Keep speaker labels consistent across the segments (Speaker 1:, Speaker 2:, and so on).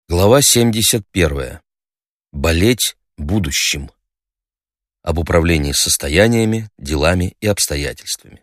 Speaker 1: Глава 71. Болеть будущим. Об управлении состояниями, делами и обстоятельствами.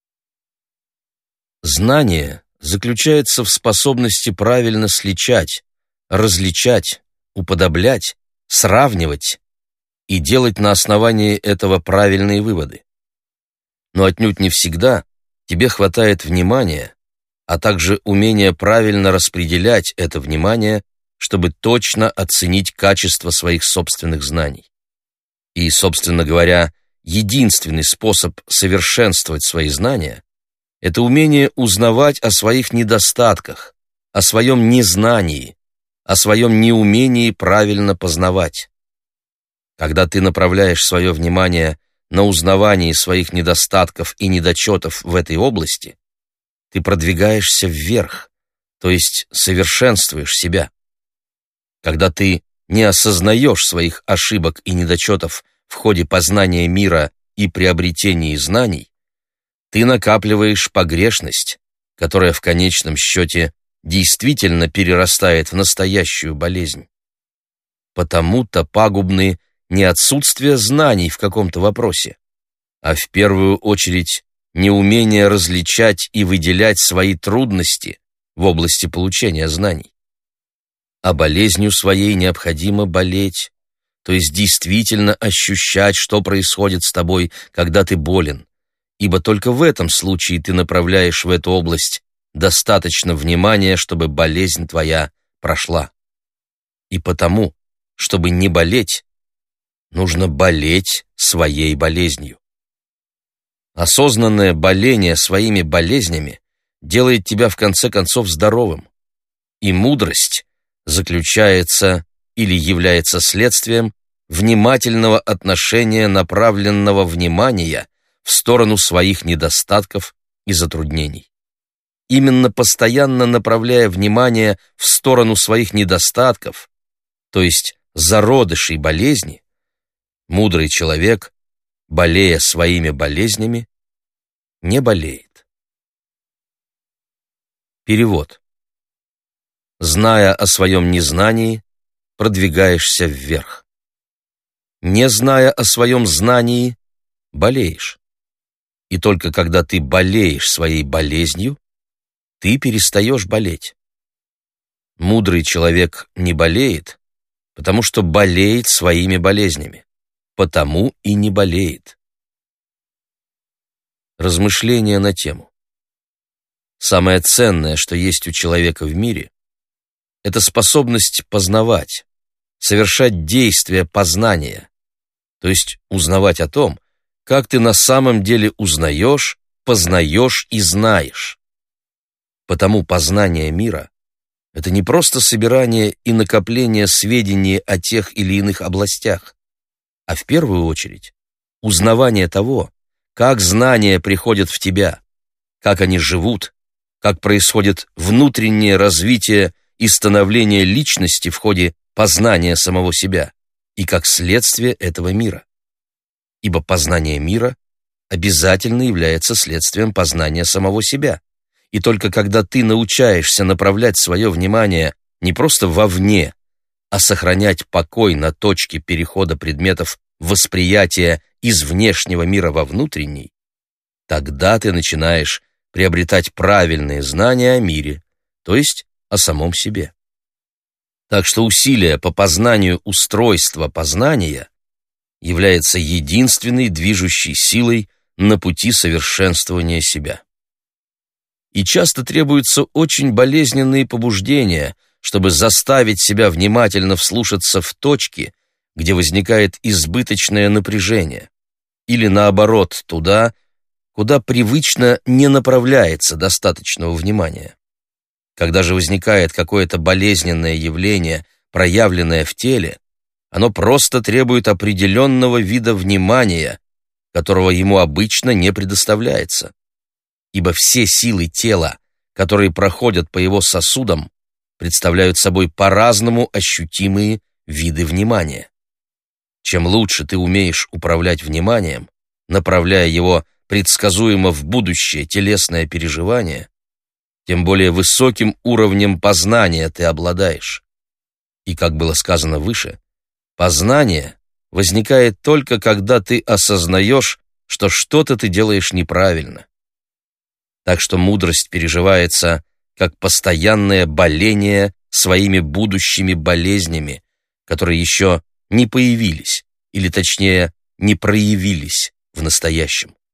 Speaker 1: Знание заключается в способности правильно сличать, различать, уподоблять, сравнивать и делать на основании этого правильные выводы. Но отнюдь не всегда тебе хватает внимания, а также умения правильно распределять это внимание, чтобы точно оценить качество своих собственных знаний. И, собственно говоря, единственный способ совершенствовать свои знания – это умение узнавать о своих недостатках, о своем незнании, о своем неумении правильно познавать. Когда ты направляешь свое внимание на узнавание своих недостатков и недочетов в этой области, ты продвигаешься вверх, то есть совершенствуешь себя. Когда ты не осознаешь своих ошибок и недочетов в ходе познания мира и приобретения знаний, ты накапливаешь погрешность, которая в конечном счете действительно перерастает в настоящую болезнь. Потому-то пагубны не отсутствие знаний в каком-то вопросе, а в первую очередь неумение различать и выделять свои трудности в области получения знаний. А болезнью своей необходимо болеть, то есть действительно ощущать, что происходит с тобой, когда ты болен, ибо только в этом случае ты направляешь в эту область достаточно внимания, чтобы болезнь твоя прошла. И потому, чтобы не болеть, нужно болеть своей болезнью. Осознанное боление своими болезнями делает тебя в конце концов здоровым, и мудрость заключается или является следствием внимательного отношения, направленного внимания в сторону своих недостатков и затруднений. Именно постоянно направляя внимание в сторону своих недостатков, то есть зародышей болезни, мудрый человек, болея своими болезнями, не болеет. Перевод. Зная о своем незнании, продвигаешься вверх. Не зная о своем знании, болеешь. И только когда ты болеешь своей болезнью, ты перестаешь болеть. Мудрый человек не болеет, потому что болеет своими болезнями. Потому и не болеет. Размышления на тему. Самое ценное, что есть у человека в мире, это способность познавать, совершать действия познания, то есть узнавать о том, как ты на самом деле узнаешь, познаешь и знаешь. Потому познание мира – это не просто собирание и накопление сведений о тех или иных областях, а в первую очередь узнавание того, как знания приходят в тебя, как они живут, как происходит внутреннее развитие и становление личности в ходе познания самого себя и как следствие этого мира. Ибо познание мира обязательно является следствием познания самого себя. И только когда ты научаешься направлять свое внимание не просто вовне, а сохранять покой на точке перехода предметов восприятия из внешнего мира во внутренний, тогда ты начинаешь приобретать правильные знания о мире, то есть о самом себе. Так что усилие по познанию устройства познания является единственной движущей силой на пути совершенствования себя. И часто требуются очень болезненные побуждения, чтобы заставить себя внимательно вслушаться в точки, где возникает избыточное напряжение, или наоборот, туда, куда привычно не направляется достаточного внимания. Когда же возникает какое-то болезненное явление, проявленное в теле, оно просто требует определенного вида внимания, которого ему обычно не предоставляется. Ибо все силы тела, которые проходят по его сосудам, представляют собой по-разному ощутимые виды внимания. Чем лучше ты умеешь управлять вниманием, направляя его предсказуемо в будущее телесное переживание, тем более высоким уровнем познания ты обладаешь. И, как было сказано выше, познание возникает только когда ты осознаешь, что что-то ты делаешь неправильно. Так что мудрость переживается как постоянное боление своими будущими болезнями, которые еще не появились, или точнее, не проявились в настоящем.